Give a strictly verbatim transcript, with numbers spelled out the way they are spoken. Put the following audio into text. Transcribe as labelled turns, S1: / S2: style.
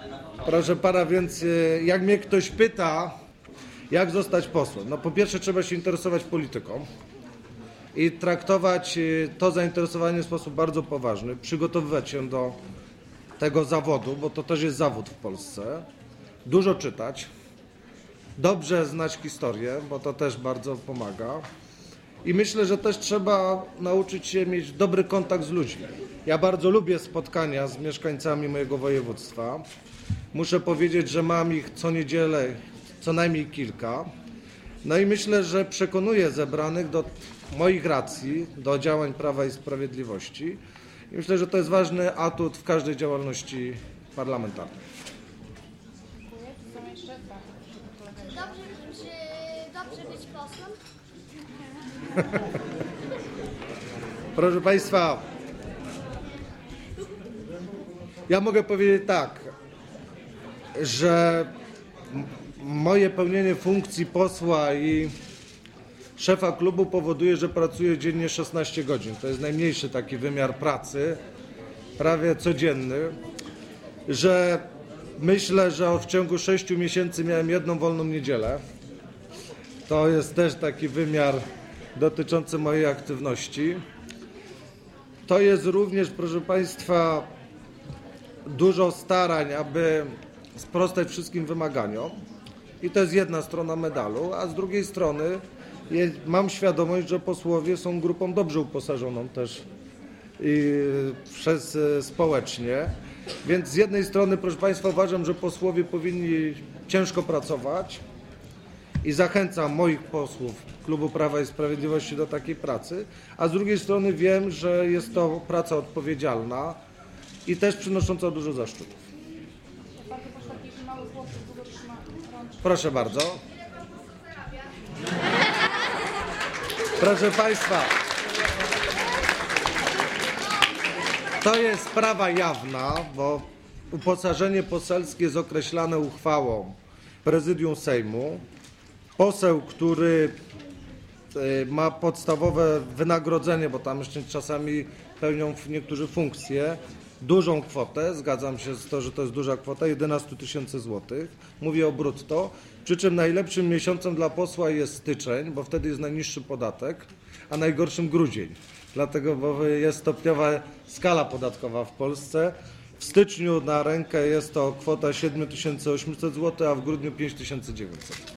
S1: Proszę pana, więc jak mnie ktoś pyta, jak zostać posłem, no po pierwsze trzeba się interesować polityką i traktować to zainteresowanie w sposób bardzo poważny, przygotowywać się do tego zawodu, bo to też jest zawód w Polsce, dużo czytać, dobrze znać historię, bo to też bardzo pomaga i myślę, że też trzeba nauczyć się mieć dobry kontakt z ludźmi. Ja bardzo lubię spotkania z mieszkańcami mojego województwa. Muszę powiedzieć, że mam ich co niedzielę co najmniej kilka. No i myślę, że przekonuję zebranych do moich racji, do działań Prawa i Sprawiedliwości. I myślę, że to jest ważny atut w każdej działalności parlamentarnej.
S2: Czy są jeszcze? Tak.
S3: Czy dobrze, czy dobrze być posłem?
S1: Proszę Państwa, ja mogę powiedzieć tak, że moje pełnienie funkcji posła i szefa klubu powoduje, że pracuję dziennie szesnaście godzin. To jest najmniejszy taki wymiar pracy, prawie codzienny, że myślę, że w ciągu sześciu miesięcy miałem jedną wolną niedzielę. To jest też taki wymiar dotyczący mojej aktywności. To jest również, proszę Państwa, dużo starań, aby sprostać wszystkim wymaganiom. I to jest jedna strona medalu, a z drugiej strony jest, mam świadomość, że posłowie są grupą dobrze uposażoną też i przez społecznie. Więc z jednej strony, proszę Państwa, uważam, że posłowie powinni ciężko pracować i zachęcam moich posłów Klubu Prawa i Sprawiedliwości do takiej pracy, a z drugiej strony wiem, że jest to praca odpowiedzialna i też przynosząca dużo zaszczytów.
S2: Bardzo proszę, taki mały chłopiec długo trzyma rączkę.
S1: Proszę bardzo. Proszę Państwa, to jest sprawa jawna, bo uposażenie poselskie jest określane uchwałą Prezydium Sejmu. Poseł, który ma podstawowe wynagrodzenie, bo tam jeszcze czasami pełnią niektórzy funkcje, dużą kwotę, zgadzam się z to, że to jest duża kwota, jedenaście tysięcy złotych, mówię o brutto, przy czym najlepszym miesiącem dla posła jest styczeń, bo wtedy jest najniższy podatek, a najgorszym grudzień, dlatego, bo jest stopniowa skala podatkowa w Polsce. W styczniu na rękę jest to kwota siedem tysięcy osiemset złotych, a w grudniu pięć tysięcy dziewięćset.